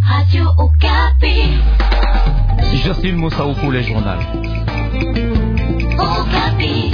Radio Okapi. Jocelyne Moussaou pour les journaux. Okapi.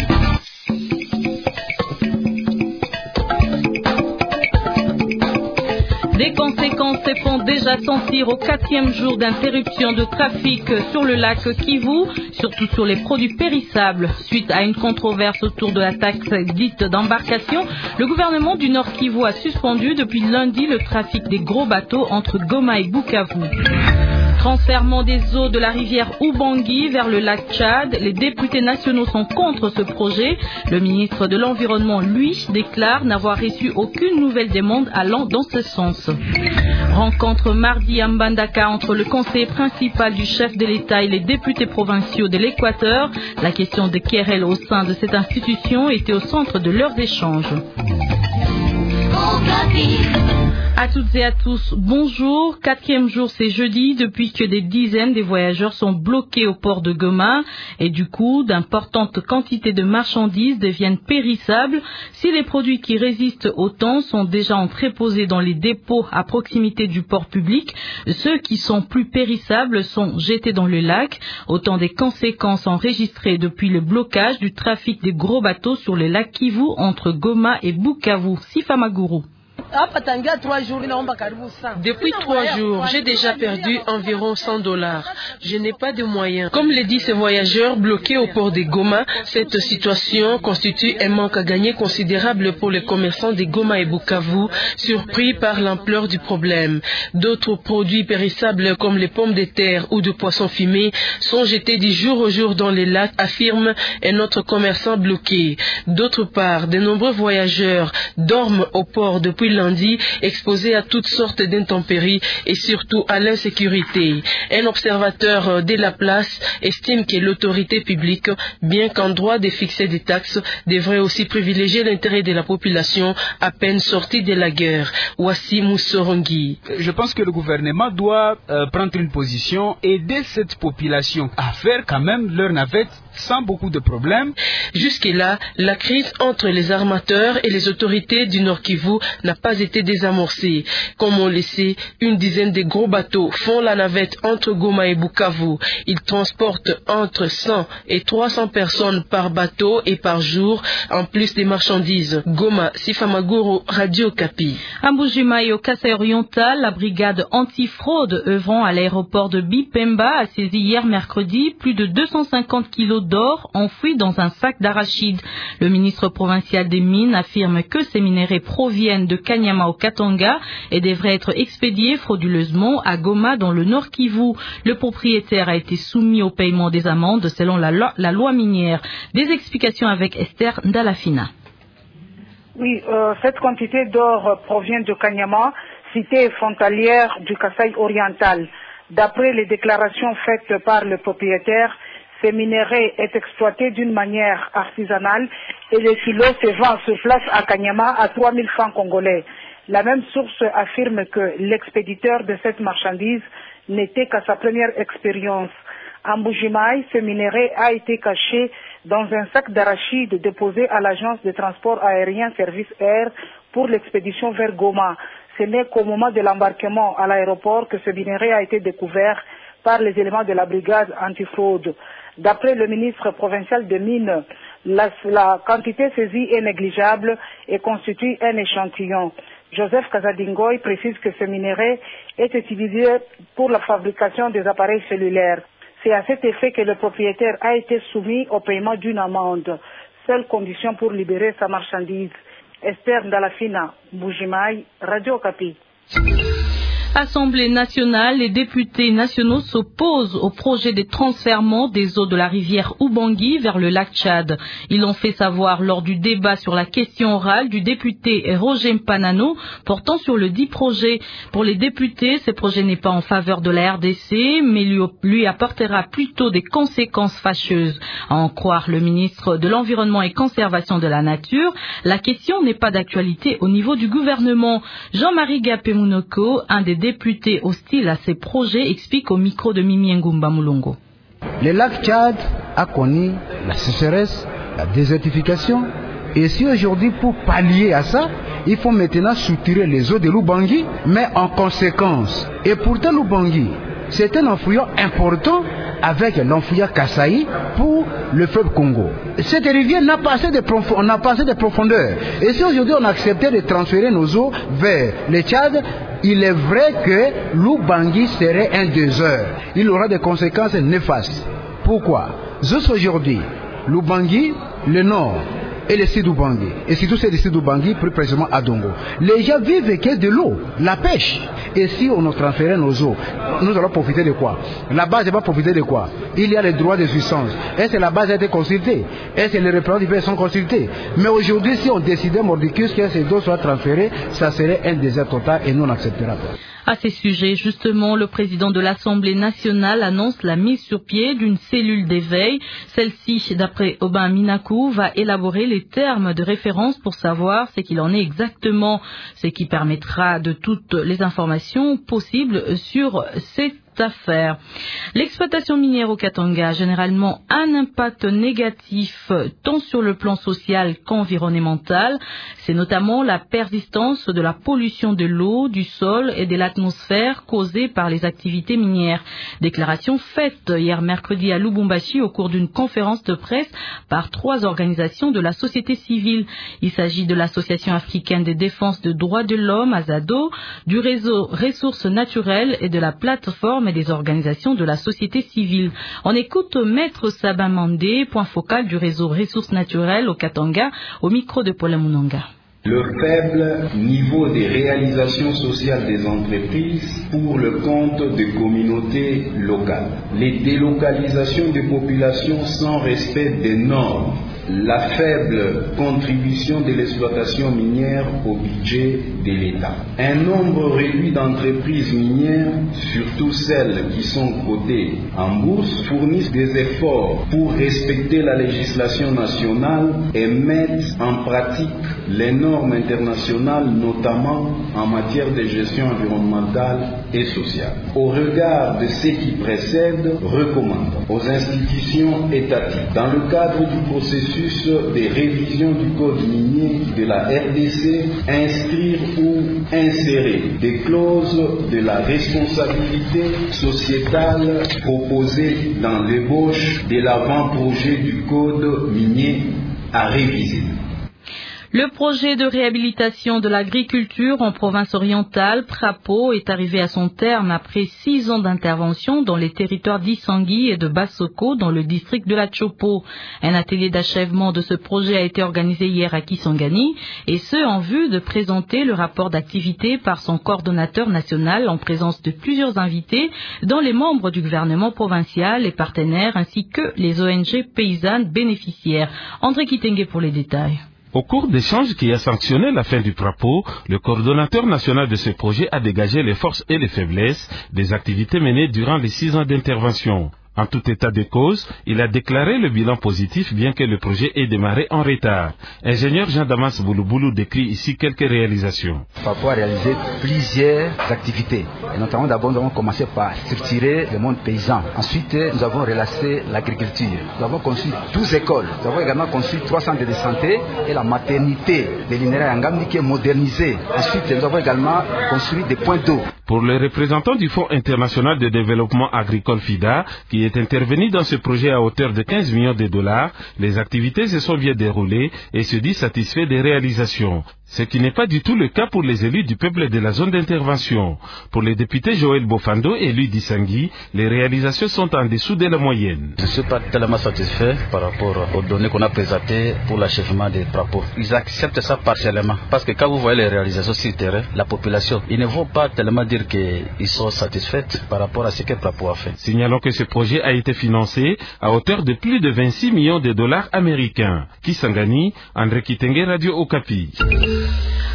Des conséquences se font déjà sentir au 4e jour d'interruption de trafic sur le lac Kivu, surtout sur les produits périssables. Suite à une controverse autour de la taxe dite d'embarcation, le gouvernement du Nord Kivu a suspendu depuis lundi le trafic des gros bateaux entre Goma et Bukavu. Transfèrement des eaux de la rivière Ubangi vers le lac Tchad, les députés nationaux sont contre ce projet. Le ministre de l'Environnement, lui, déclare n'avoir reçu aucune nouvelle demande allant dans ce sens. Rencontre mardi à Mbandaka entre le conseiller principal du chef de l'État et les députés provinciaux de l'Équateur. La question de querelle au sein de cette institution était au centre de leurs échanges. À toutes et à tous, bonjour. 4e jour, c'est jeudi, depuis que des dizaines de voyageurs sont bloqués au port de Goma et du coup, d'importantes quantités de marchandises deviennent périssables. Si les produits qui résistent au temps sont déjà entreposés dans les dépôts à proximité du port public, ceux qui sont plus périssables sont jetés dans le lac. Autant des conséquences enregistrées depuis le blocage du trafic des gros bateaux sur le lac Kivu entre Goma et Bukavu. Sifamaguru. Depuis 3 jours, j'ai déjà perdu environ $100. Je n'ai pas de moyens. Comme le disent ces voyageurs bloqués au port de Goma, cette situation constitue un manque à gagner considérable pour les commerçants de Goma et Bukavu, surpris par l'ampleur du problème. D'autres produits périssables comme les pommes de terre ou de poissons fumés sont jetés du jour au jour dans les lacs, affirme un autre commerçant bloqué. D'autre part, de nombreux voyageurs dorment au port depuis lundi, exposés à toutes sortes d'intempéries et surtout à l'insécurité. Un observateur de la place estime que l'autorité publique, bien qu'en droit de fixer des taxes, devrait aussi privilégier l'intérêt de la population à peine sortie de la guerre. Voici Moussorongi. Je pense que le gouvernement doit prendre une position, aider cette population à faire quand même leur navette sans beaucoup de problèmes. Jusque-là, la crise entre les armateurs et les autorités du Nord Kivu n'a pas été désamorcée. Comme on le sait, une dizaine de gros bateaux font la navette entre Goma et Bukavu. Ils transportent entre 100 et 300 personnes par bateau et par jour, en plus des marchandises. Goma, Sifamaguru, Radio Okapi. À Mbujimayi, au Kasaï oriental, la brigade antifraude œuvrant à l'aéroport de Bipemba a saisi hier mercredi plus de 250 kilos d'or enfouis dans un sac d'arachide. Le ministre provincial des Mines affirme que ces minéraux proviennent de Kanyama au Katanga et devraient être expédiés frauduleusement à Goma dans le Nord Kivu. Le propriétaire a été soumis au paiement des amendes selon la loi minière. Des explications avec Esther Ndalafina. Oui, cette quantité d'or provient de Kanyama, cité frontalière du Kasaï oriental. D'après les déclarations faites par le propriétaire, ces minerais est exploité d'une manière artisanale et le kilo se vend sur place à Kanyama à 3 000 francs congolais. La même source affirme que l'expéditeur de cette marchandise n'était qu'à sa première expérience. À Mbujimayi, ce minerai a été caché dans un sac d'arachide déposé à l'agence de transport aérien Service Air pour l'expédition vers Goma. Ce n'est qu'au moment de l'embarquement à l'aéroport que ce minerai a été découvert par les éléments de la brigade antifraude. D'après le ministre provincial des Mines, la quantité saisie est négligeable et constitue un échantillon. Joseph Kazadingoy précise que ce minerai est utilisé pour la fabrication des appareils cellulaires. C'est à cet effet que le propriétaire a été soumis au paiement d'une amende, seule condition pour libérer sa marchandise. Esther Ndalafina, Mbujimayi, Radio Okapi. Assemblée nationale, les députés nationaux s'opposent au projet de transfèrement des eaux de la rivière Ubangi vers le lac Tchad. Ils l'ont fait savoir lors du débat sur la question orale du député Roger Mpanano portant sur le dit projet. Pour les députés, ce projet n'est pas en faveur de la RDC, mais lui apportera plutôt des conséquences fâcheuses. À en croire le ministre de l'Environnement et Conservation de la Nature, la question n'est pas d'actualité au niveau du gouvernement. Jean-Marie Gapemunoko, un des députés hostiles à ces projets, explique au micro de Mimi Ngumba Mulongo. Le lac Tchad a connu la sécheresse, la désertification Et si aujourd'hui, pour pallier à ça, il faut maintenant soutirer les eaux de l'Ubangi, mais en conséquence. Et pourtant, l'Ubangi, c'est un enfouilleur important avec l'enfouilleur Kasaï pour le fleuve Congo. Cette rivière n'a pas assez de profondeur. Et si aujourd'hui on acceptait de transférer nos eaux vers le Tchad, il est vrai que l'Ubangi serait un désert. Il aura des conséquences néfastes. Pourquoi? Aujourd'hui, l'Ubangi, le nord, et le sud d'Ubangi, et surtout c'est le sud d'Ubangi, plus précisément à Dongo. Les gens vivent que de l'eau, la pêche. Et si on nous transférait nos eaux, nous allons profiter de quoi? La base va profiter de quoi? Il y a les droits de jouissance. Est-ce que la base a été consultée? Est-ce que les représentants du pays sont consultés? Mais aujourd'hui, si on décidait mordicus que ces eaux soient transférées, ça serait un désert total et nous on n'acceptera pas. À ces sujets, justement, le président de l'Assemblée nationale annonce la mise sur pied d'une cellule d'éveil. Celle-ci, d'après Aubin Minakou, va élaborer les termes de référence pour savoir ce qu'il en est exactement, ce qui permettra de toutes les informations possibles sur cette affaire. L'exploitation minière au Katanga a généralement un impact négatif tant sur le plan social qu'environnemental. C'est notamment la persistance de la pollution de l'eau, du sol et de l'atmosphère causée par les activités minières. Déclaration faite hier mercredi à Lubumbashi au cours d'une conférence de presse par 3 organisations de la société civile. Il s'agit de l'Association africaine de défense des droits de l'homme, AZADO, du réseau Ressources naturelles et de la plateforme et des organisations de la société civile. On écoute Maître Sabin Mandé, point focal du réseau Ressources naturelles au Katanga, au micro de Paul Munanga. Le faible niveau des réalisations sociales des entreprises pour le compte des communautés locales, les délocalisations des populations sans respect des normes, la faible contribution de l'exploitation minière au budget de l'État. Un nombre réduit d'entreprises minières, surtout celles qui sont cotées en bourse, fournissent des efforts pour respecter la législation nationale et mettent en pratique les normes internationales, notamment en matière de gestion environnementale et sociale. Au regard de ce qui précède, recommande aux institutions étatiques, dans le cadre du processus de révision du code minier de la RDC, inscrire ou insérer des clauses de la responsabilité sociétale proposées dans l'ébauche de l'avant-projet du code minier à réviser. Le projet de réhabilitation de l'agriculture en province orientale, Prapo, est arrivé à son terme après 6 ans d'intervention dans les territoires d'Issangui et de Bassoko dans le district de la Chopo. Un atelier d'achèvement de ce projet a été organisé hier à Kisangani, et ce en vue de présenter le rapport d'activité par son coordonnateur national en présence de plusieurs invités, dont les membres du gouvernement provincial, les partenaires ainsi que les ONG paysannes bénéficiaires. André Kitenge pour les détails. Au cours d'échanges qui a sanctionné la fin du Prapo, le coordonnateur national de ce projet a dégagé les forces et les faiblesses des activités menées durant les 6 ans d'intervention. En tout état de cause, il a déclaré le bilan positif bien que le projet ait démarré en retard. Ingénieur Jean-Damas Boulouboulou décrit ici quelques réalisations. Prapo a réalisé plusieurs activités. Et notamment d'abord, nous avons commencé par structurer le monde paysan. Ensuite, nous avons relancé l'agriculture. Nous avons construit 12 écoles. Nous avons également construit 3 centres de santé et la maternité de l'INERA Ngamni qui est modernisée. Ensuite, nous avons également construit des points d'eau. Pour le représentant du Fonds international de développement agricole FIDA, qui est intervenu dans ce projet à hauteur de 15 millions de dollars, les activités se sont bien déroulées et se dit satisfait des réalisations. Ce qui n'est pas du tout le cas pour les élus du peuple de la zone d'intervention. Pour le député Joël Bofando, élu d'Issangui, les réalisations sont en dessous de la moyenne. Je ne suis pas tellement satisfait par rapport aux données qu'on a présentées pour l'achèvement des Prapo. Ils acceptent ça partiellement. Parce que quand vous voyez les réalisations sur le terrain, la population, ils ne vont pas tellement dire qu'ils sont satisfaits par rapport à ce que Prapo a fait. Signalons que ce projet a été financé à hauteur de plus de 26 millions de dollars américains. Kisangani, André Kitenge, Radio Okapi.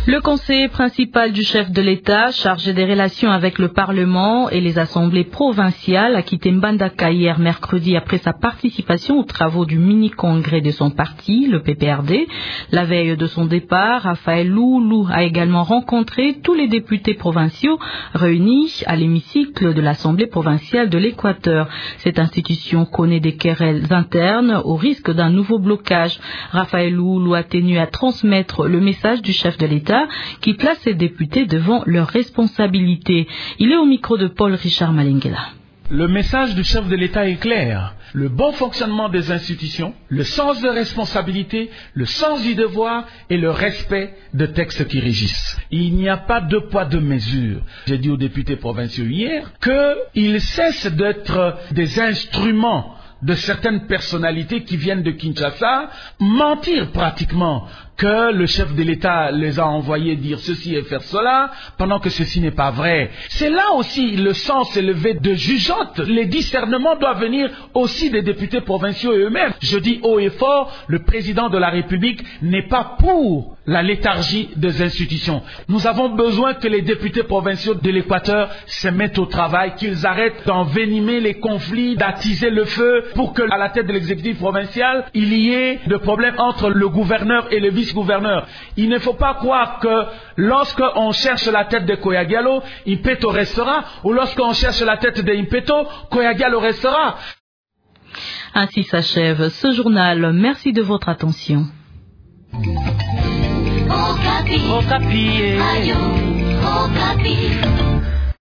Le conseiller principal du chef de l'État, chargé des relations avec le Parlement et les assemblées provinciales, a quitté Mbandaka hier mercredi après sa participation aux travaux du mini-congrès de son parti, le PPRD. La veille de son départ, Raphaël Loulou a également rencontré tous les députés provinciaux réunis à l'hémicycle de l'Assemblée provinciale de l'Équateur. Cette institution connaît des querelles internes au risque d'un nouveau blocage. Raphaël Loulou a tenu à transmettre le message du chef de l'État qui place ses députés devant leurs responsabilités. Il est au micro de Paul Richard Malingela. Le message du chef de l'État est clair. Le bon fonctionnement des institutions, le sens de responsabilité, le sens du devoir et le respect des textes qui régissent. Il n'y a pas deux poids, deux mesures. J'ai dit aux députés provinciaux hier qu'ils cessent d'être des instruments de certaines personnalités qui viennent de Kinshasa, mentir pratiquement que le chef de l'État les a envoyés dire ceci et faire cela, pendant que ceci n'est pas vrai. C'est là aussi le sens élevé de jugeote. Les discernements doivent venir aussi des députés provinciaux eux-mêmes. Je dis haut et fort, le président de la République n'est pas pour la léthargie des institutions. Nous avons besoin que les députés provinciaux de l'Équateur se mettent au travail, qu'ils arrêtent d'envenimer les conflits, d'attiser le feu, pour que à la tête de l'exécutif provincial, il y ait des problèmes entre le gouverneur et le vice-gouverneur. Il ne faut pas croire que lorsqu'on cherche la tête de Koyagialo, Impeto restera, ou lorsqu'on cherche la tête de Impeto, Koyagialo restera. Ainsi s'achève ce journal. Merci de votre attention. Okapi. Okapi. Ayo. Okapi.